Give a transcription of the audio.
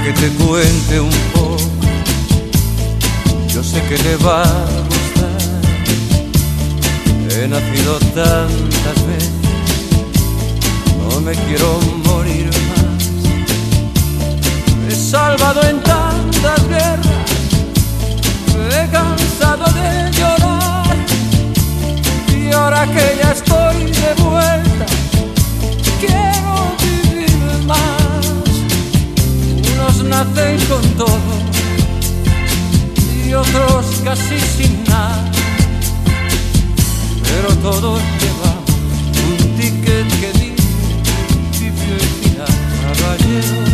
que te cuente un poco, yo sé que te va a gustar. He nacido tantas veces, no me quiero morir más. Me he salvado en tantas guerras, me he cansado de llorar, y ahora que ya estoy de vuelta, quiero vivir más. Unos nacen con todo y otros casi sin nada, pero todos llevan un ticket que dice principio y final. Caballero,